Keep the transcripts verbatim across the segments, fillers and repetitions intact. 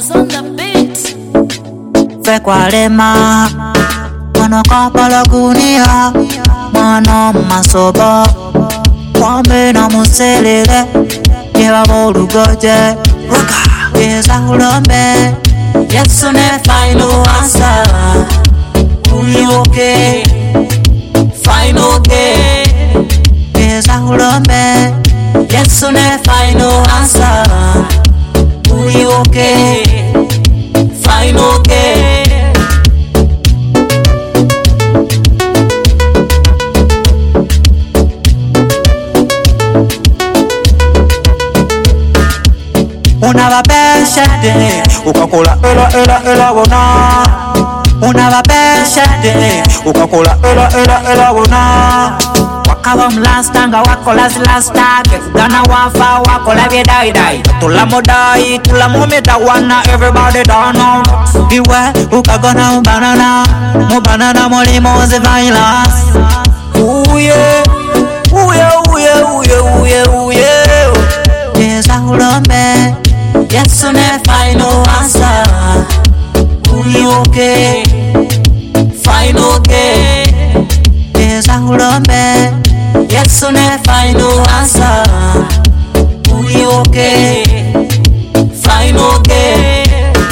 was on the beat. Fe kwalema Mano kapala kunia Mano masoba Kwame na muselele Yewa moru goje Raka Yeza hulombe Yesu ne final answer. Uli okay Final okay Yeza hulombe Yesu ne final answer. Uli okay Final okay Unabapesha de ukakola ela ela ela wona. Unabapesha de ukakola ela ela ela wona. Wakawa mlastanga wakola zilasta Kefugana wafa wakola vye dai dai Tula modai tula mometa wana everybody down on. Iwe ukagona ubanana Mubanana moli moze violence. Uye Uye uye uye uye uye Yeza hulombe Yesu ne final answer. Uli okay Final okay Yeza hulombe Yesu ne final answer. Uli okay Final okay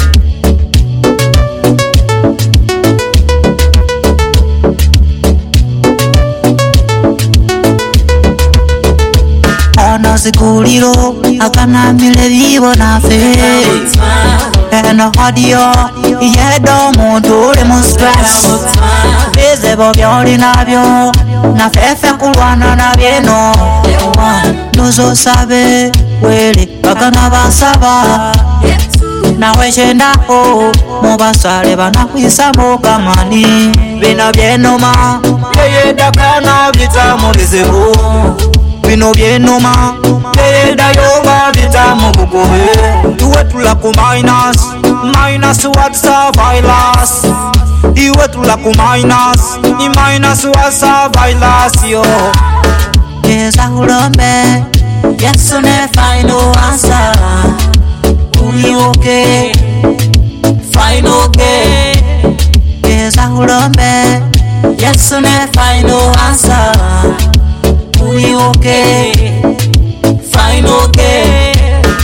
Ono sikuliro akana mile vivo na fe. Eno audio yedo muntu uli mu stress. Bizebo byoli nabyo na fefe kulwana na byeno. Nuzo sabe wele bakana basaba. Na wechenda ho mubasale banakwisa mukamani. Bino byenoma yeyeda kana bitamu bizibu. Bino byenoma yeyeda yoba bitamu bugobe. Iwe tula ku minus minus what's a violence. Iwe tula ku minus I minus what's a violence yo. Yeza hulombe Yesu ne final answer. Uli okay Final okay Yeza hulombe Yesu ne final answer. Uli okay Final okay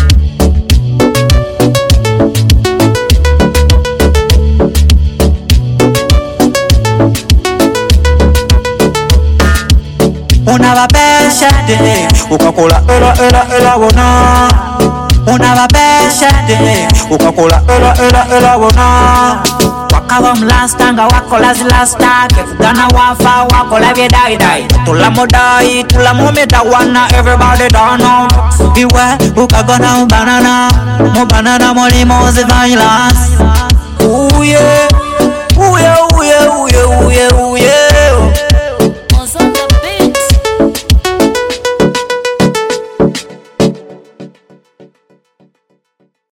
Unabapesha de ukakola ela ela ela wona. Unabapesha de ukakola ela ela ela wona. Wakawa mlastanga wakola zilasta Kefugana wafa wakola vye dai dai Tula modai tula mometa wana everybody down on. Iwe ukagona ubanana Mubanana moli moze violence. Uye Uye uye uye uye uye